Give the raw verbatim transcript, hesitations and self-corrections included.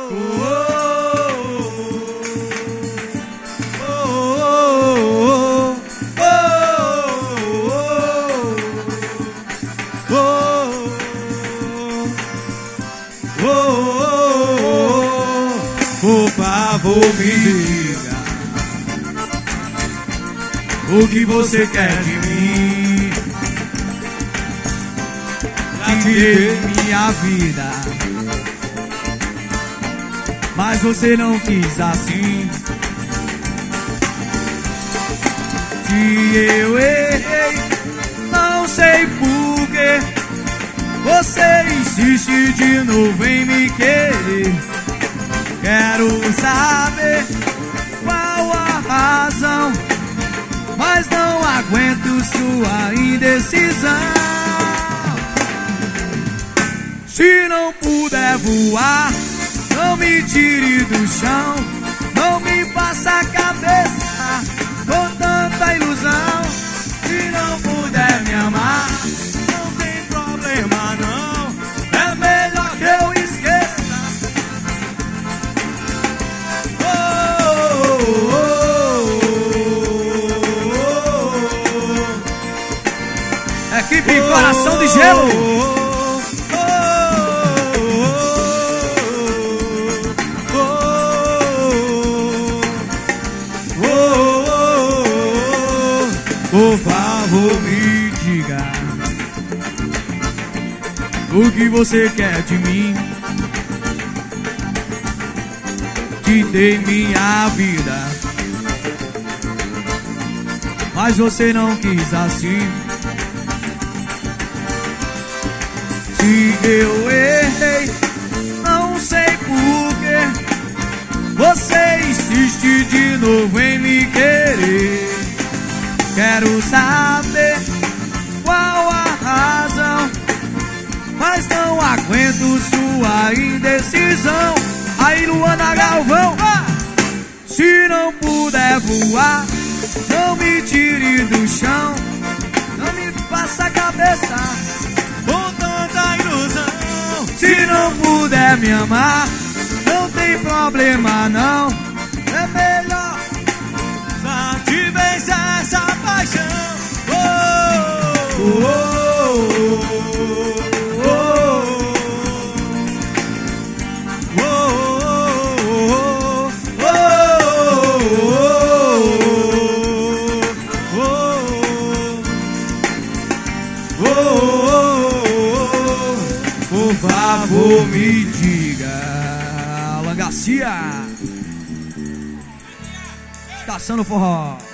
Por favor, me diga o que você quer de mim. Já te dei minha vida, mas você não quis assim. Se eu errei, não sei porquê, você insiste de novo em me querer. Quero saber qual a razão, mas não aguento sua indecisão. Se não puder voar, não me tire do chão, não me faça a cabeça com tanta ilusão. Se não puder me amar, não tem problema não, é melhor que eu esqueça. Equipe Coração de Gelo. Por favor, me diga o que você quer de mim. Te dei minha vida, mas você não quis assim. Se eu errei, não sei porquê, você insiste de novo em me querer. Quero saber qual a razão, mas não aguento sua indecisão. Aí, Luana Galvão, se não puder voar, não me tire do chão, não me faça a cabeça com tanta ilusão. Se não puder me amar, não tem problema não, é melhor satisfazer essa paixão. Oh, oh, oh, oh, oh, oh, oh, oh. Por favor, me diga, Alan Garcia, Estação do Forró.